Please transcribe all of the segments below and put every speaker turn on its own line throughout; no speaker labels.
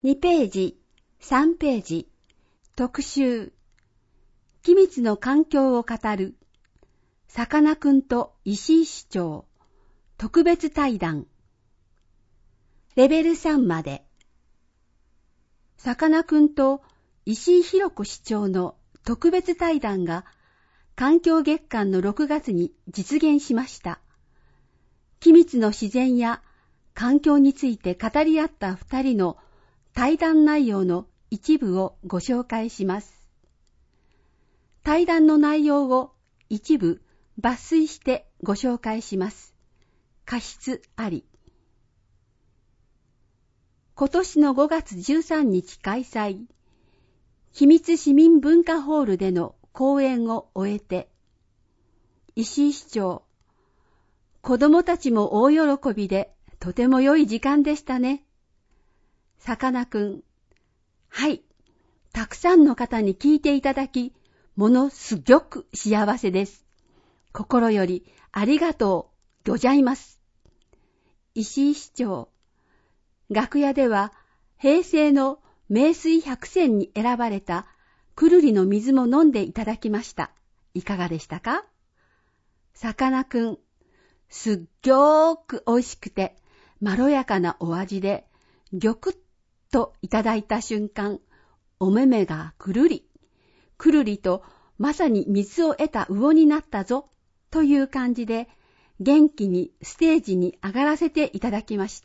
2ページ、3ページ、特集、君津の環境を語る、さかなクンと石井市長、特別対談。レベル3まで。さかなクンと石井弘子市長の特別対談が、環境月間の6月に実現しました。君津の自然や環境について語り合った2人の対談内容の一部をご紹介します。対談の内容を一部抜粋してご紹介します。過失あり。今年の5月13日開催、君津市民文化ホールでの講演を終えて、石井市長、子供たちも大喜びでとても良い時間でしたね。さかなクン、はい、たくさんの方に聞いていただき、ものすごく幸せです。心よりありがとうございます。石井市長、楽屋では平成の名水百選に選ばれたくるりの水も飲んでいただきました。いかがでしたか？さかなクン、すっぎょーく美味しくてまろやかなお味で、ぎょくっといただいた瞬間、お目目がくるり、くるりとまさに水を得た魚になったぞという感じで、元気にステージに上がらせていただきました。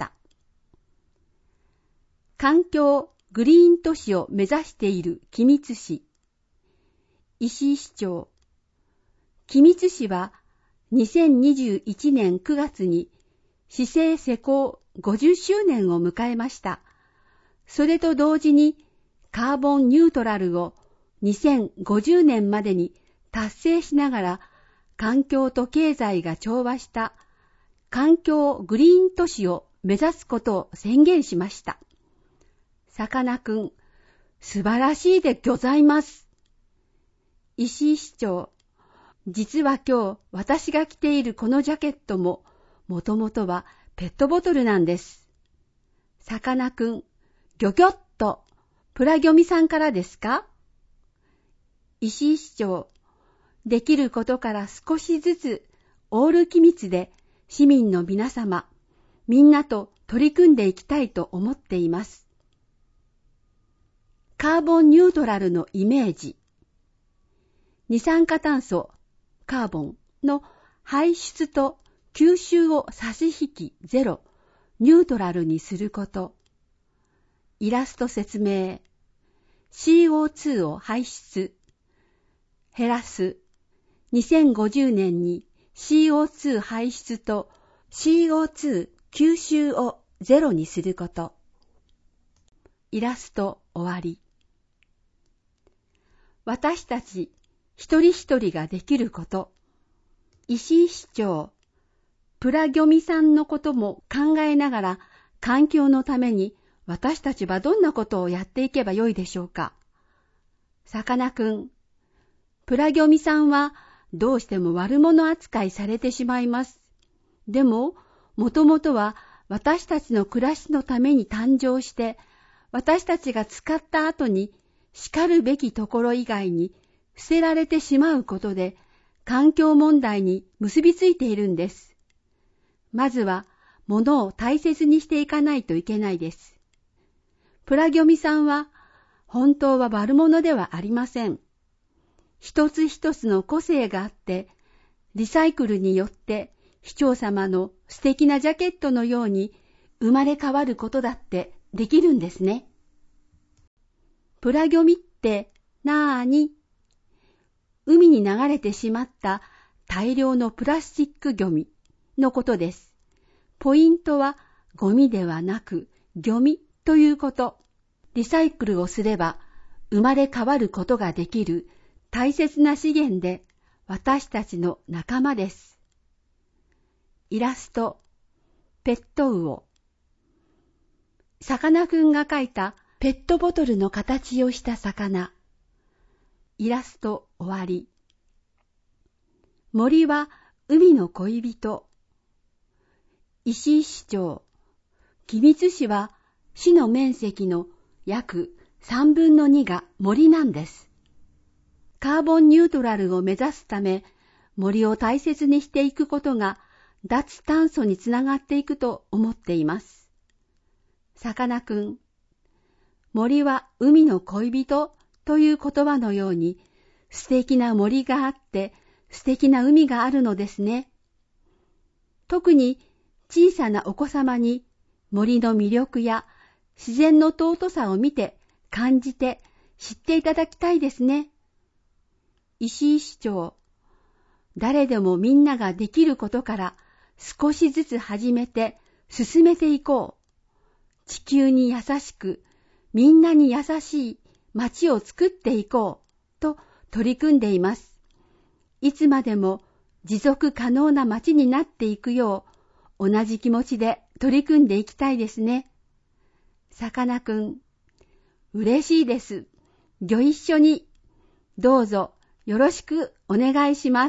環境グリーン都市を目指している君津市。石井市長、君津市は2021年9月に市政施行50周年を迎えました。それと同時にカーボンニュートラルを2050年までに達成しながら、環境と経済が調和した環境グリーン都市を目指すことを宣言しました。さかなクン、素晴らしいでございます。石井市長、実は今日私が着ているこのジャケットも、もともとはペットボトルなんです。さかなクン、ギョギョッと、プラギョミさんからですか？石井市長、できることから少しずつオール君津で市民の皆様、みんなと取り組んでいきたいと思っています。カーボンニュートラルのイメージ。二酸化炭素、カーボンの排出と吸収を差し引きゼロ、ニュートラルにすること。イラスト説明。CO2 を排出、減らす。2050年に CO2 排出と CO2 吸収をゼロにすること。イラスト終わり。私たち一人一人ができること。石井市長、プラギョミさんのことも考えながら、環境のために私たちはどんなことをやっていけばよいでしょうか。さかなクン、プラギョミさんはどうしても悪者扱いされてしまいます。でも、もともとは私たちの暮らしのために誕生して、私たちが使った後に叱るべきところ以外に捨てられてしまうことで、環境問題に結びついているんです。まずは、物を大切にしていかないといけないです。プラギョミさんは、本当は悪者ではありません。一つ一つの個性があって、リサイクルによって市長様の素敵なジャケットのように生まれ変わることだってできるんですね。プラギョミってなーに？海に流れてしまった大量のプラスチックゴミのことです。ポイントはゴミではなくゴミということ。リサイクルをすれば生まれ変わることができる大切な資源で私たちの仲間です。イラスト、ペットウオ。さかなクンが描いたペットボトルの形をした魚。イラスト終わり。森は海の恋人。石井市長、君津市は市の面積の約3分の2が森なんです。カーボンニュートラルを目指すため、森を大切にしていくことが脱炭素につながっていくと思っています。さかなクン、森は海の恋人という言葉のように、素敵な森があって素敵な海があるのですね。特に小さなお子様に森の魅力や自然の尊さを見て感じて知っていただきたいですね。石井市長、誰でもみんなができることから少しずつ始めて進めていこう。地球に優しく、みんなに優しい街を作っていこうと取り組んでいます。いつまでも持続可能な街になっていくよう同じ気持ちで取り組んでいきたいですね。さかなクン、嬉しいです。ご一緒にどうぞよろしくお願いします。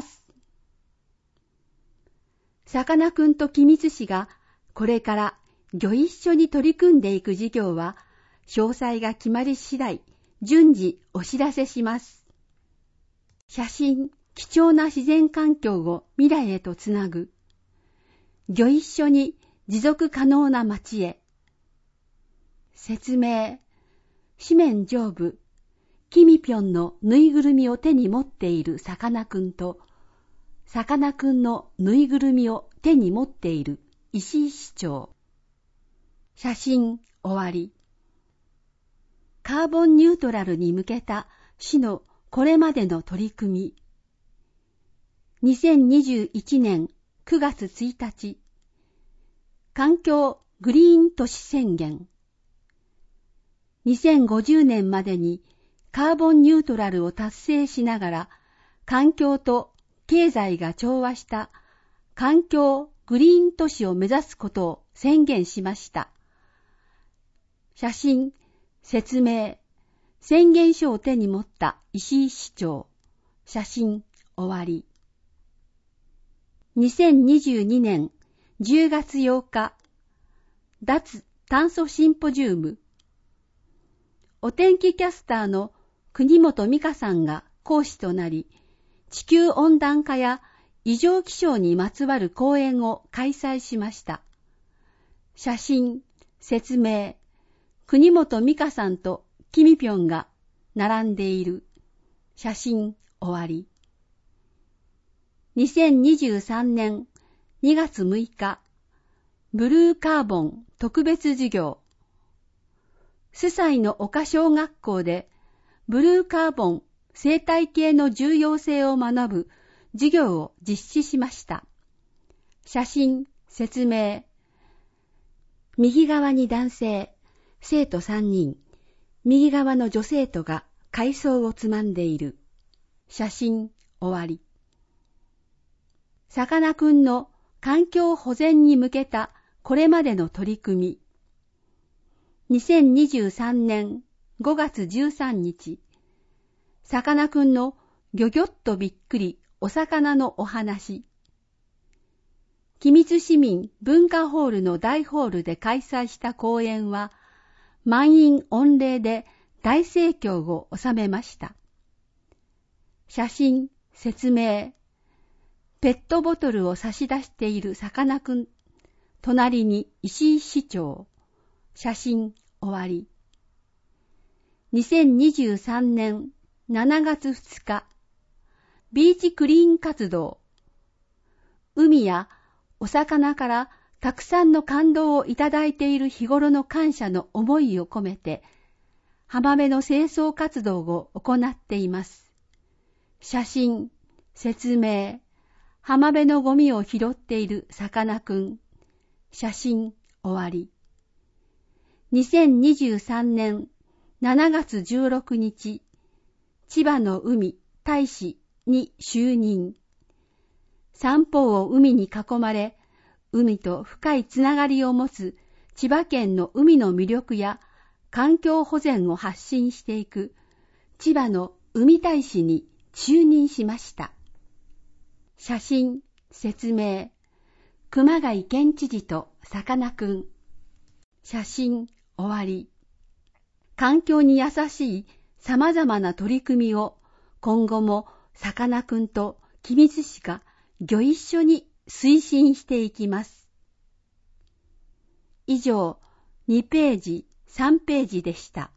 さかなクンと君津氏がこれからご一緒に取り組んでいく事業は詳細が決まり次第順次お知らせします。写真、貴重な自然環境を未来へとつなぐ。ご一緒に持続可能な街へ。説明。紙面上部、キミピョンのぬいぐるみを手に持っているさかなクンと、さかなクンのぬいぐるみを手に持っている石井市長。写真終わり。カーボンニュートラルに向けた市のこれまでの取り組み。2021年9月1日、環境グリーン都市宣言。2050年までにカーボンニュートラルを達成しながら、環境と経済が調和した環境グリーン都市を目指すことを宣言しました。写真、説明、宣言書を手に持った石井市長。写真終わり。2022年10月8日、脱炭素シンポジウム。お天気キャスターの国本美香さんが講師となり、地球温暖化や異常気象にまつわる講演を開催しました。写真、説明、国本美香さんとキミピョンが並んでいる。写真終わり。2023年2月6日、ブルーカーボン特別授業。スサイの丘小学校でブルーカーボン生態系の重要性を学ぶ授業を実施しました。写真、説明。右側に男性、生徒3人、右側の女生徒が海藻をつまんでいる。写真、終わり。さかなクンの環境保全に向けたこれまでの取り組み。2023年5月13日、さかなクンのギョギョッとびっくりお魚のお話。君津市民文化ホールの大ホールで開催した講演は、満員御礼で大盛況を収めました。写真、説明。ペットボトルを差し出しているさかなクン。隣に石井市長。写真終わり。2023年7月2日、ビーチクリーン活動。海やお魚からたくさんの感動をいただいている日頃の感謝の思いを込めて、浜辺の清掃活動を行っています。写真、説明。浜辺のゴミを拾っているさかなクン。写真終わり。2023年7月16日、千葉の海大使に就任。三方を海に囲まれ、海と深いつながりを持つ千葉県の海の魅力や環境保全を発信していく千葉の海大使に就任しました。写真、説明。熊谷県知事とさかなクン。写真終わり。 環境に優しい様々な取り組みを今後もさかなクンと君津市がご一緒に推進していきます。以上、2ページ、3ページでした。